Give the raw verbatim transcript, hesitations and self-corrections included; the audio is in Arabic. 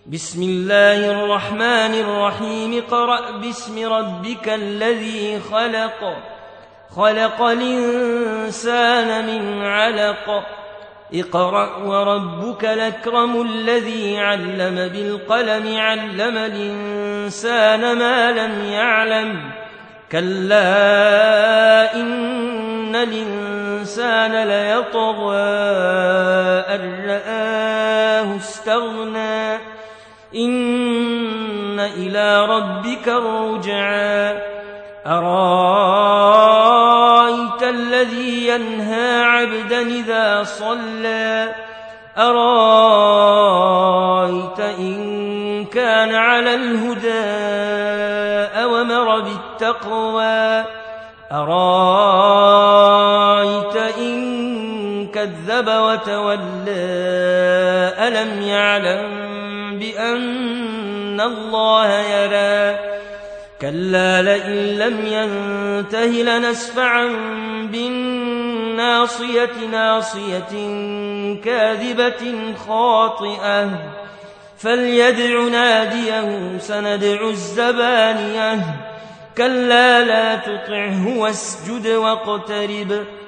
بسم الله الرحمن الرحيم اقرأ باسم ربك الذي خلق خلق الإنسان من علق اقرأ وربك الأكرم الذي علم بالقلم علم الإنسان ما لم يعلم كلا إن الإنسان ليطغى أن رآه استغنى إن إلى ربك الرجعى أرأيت الذي ينهى عبدا إذا صلى أرأيت إن كان على الهدى أومر بالتقوى أرأيت إن كذب وتولى ألم يعلم بأن الله يرى كلا لئن لم ينته لنسفعا بالناصية ناصية كاذبة خاطئة فليدع ناديه سندع الزبانية كلا لا تطعه واسجد واقترب